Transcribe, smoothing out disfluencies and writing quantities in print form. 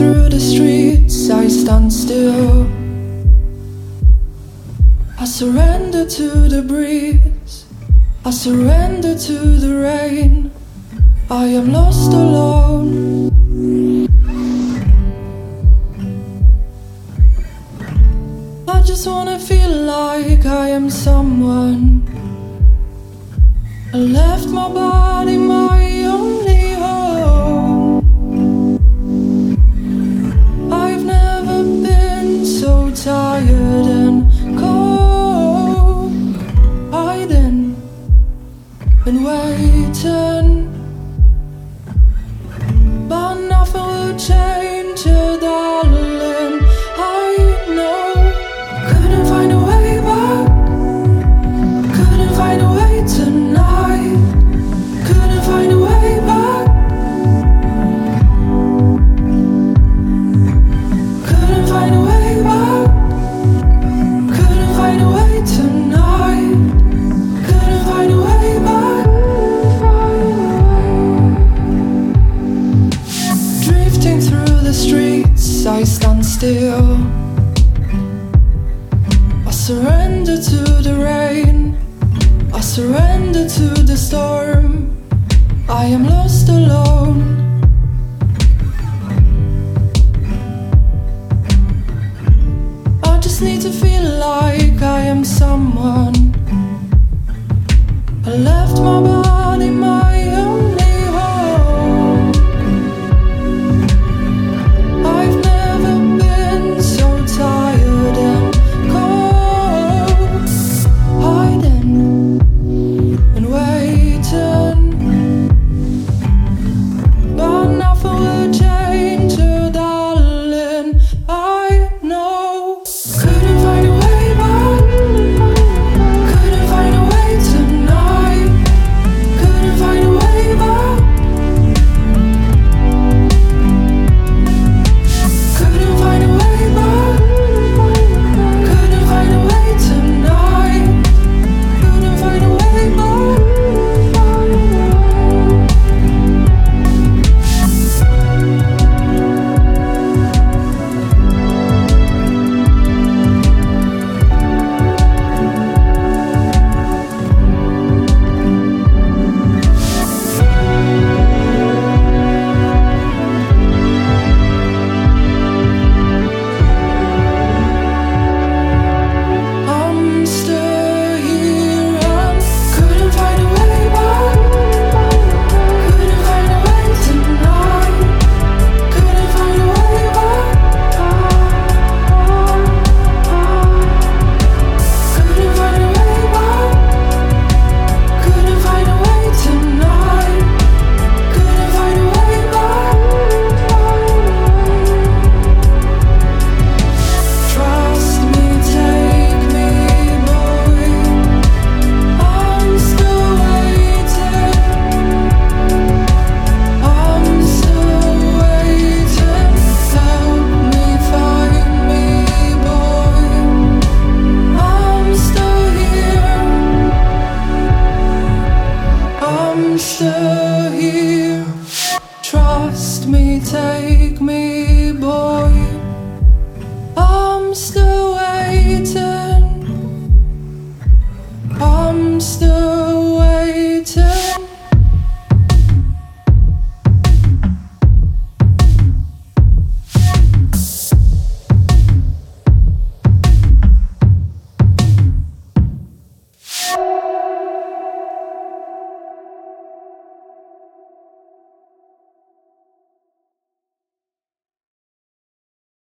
through the streets, I stand still. I surrender to the breeze, I surrender to the rain. I am lost alone. I just wanna feel like I am someone. I left my body, my only home. I've never been so tired and cold, hiding and waiting, but nothing will change it, darling. I know. Couldn't find a way back, couldn't find a way tonight, couldn't find a way back, couldn't find a way back, couldn't find a way tonight, couldn't find a way back. Drifting through the streets, I stand still. I surrender to the rain, I surrender to the storm. I am lost alone. I just need to feel like I am someone. I left my body, my only home. I've never been so tired and cold, hiding and waiting, but nothing will change it, darling. I know. Couldn't find a way back, couldn't find a way tonight, couldn't find a way back, couldn't find a way back, couldn't find a way tonight, couldn't find a way back. I'm still here and couldn't find a way back, couldn't find a way tonight, couldn't find a way back, couldn't find a way back, couldn't find a way tonight, couldn't find a way back. Trust me, take me, boy. I'm still waiting. I'm still waiting. Help me find me, boy. I'm still here. I'm still here. Trust me, take me.